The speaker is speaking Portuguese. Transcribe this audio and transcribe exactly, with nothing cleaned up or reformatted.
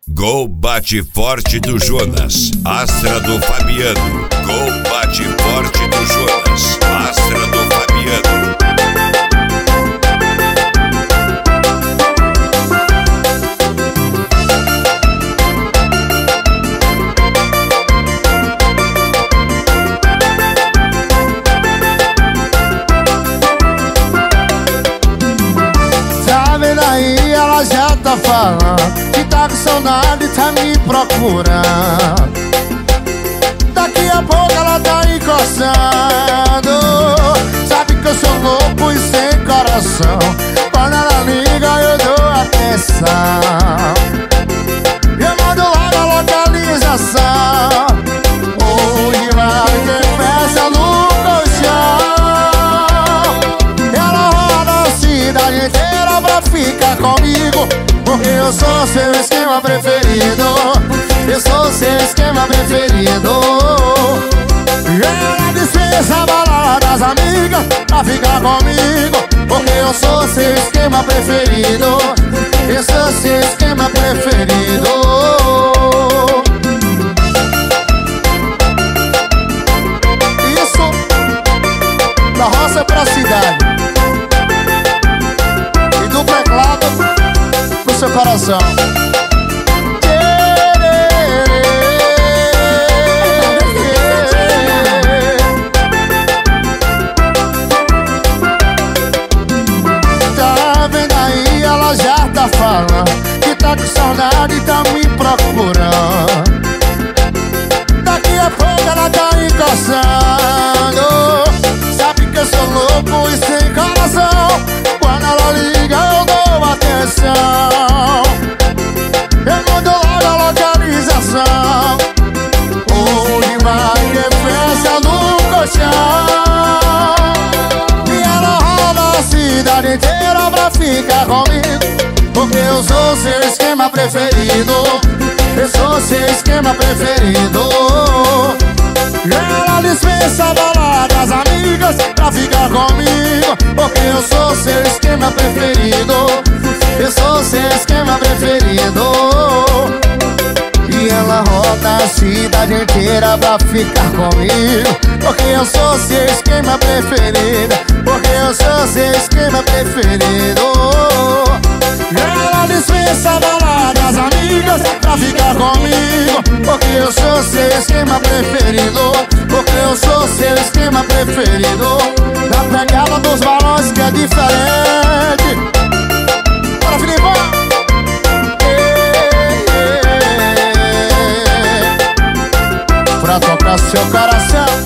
Gol bate forte do Jonas, Astra do Fabiano. Gol bate forte do Jonas, Astra do Fabiano. Tá vendo aí, ela já tá falando que tá com saudade, tá me procurando. Daqui a pouco ela tá encostando. Sabe que eu sou louco e sem coração. Quando ela liga eu dou atenção. Eu mando logo a localização. Hoje vai ter festa no colchão. Ela roda a cidade inteira pra ficar comigo, porque eu sou seu esquema preferido. Eu sou seu esquema preferido. Ela dispensa a balada das amigas pra ficar comigo, porque eu sou seu esquema preferido. Eu sou seu esquema preferido. Isso da roça pra cidade e do teclado pro seu coração. Tá vendo aí, ela já tá falando que tá com saudade e tá me procurando. Daqui a pouco ela tá encostando. Sabe que eu sou louco e sem coração. Quando ela liga eu dou atenção. Eu mando logo a localização. Hoje vai ter festa no colchão. E ela roda a cidade inteira pra ficar comigo, porque eu sou seu esquema preferido. Eu sou seu esquema preferido. Ela dispensa a balada das amigas pra ficar comigo, porque eu sou seu esquema preferido. Eu sou seu esquema preferido. E ela roda a cidade inteira pra ficar comigo, porque eu sou seu esquema preferido. Porque eu sou seu esquema preferido. Ela dispensa a balada das amigas pra ficar comigo, porque eu sou seu esquema preferido. Porque eu sou seu esquema preferido. Na pegada dos balões que é diferente. Bora, Filipão! Pra tocar seu coração.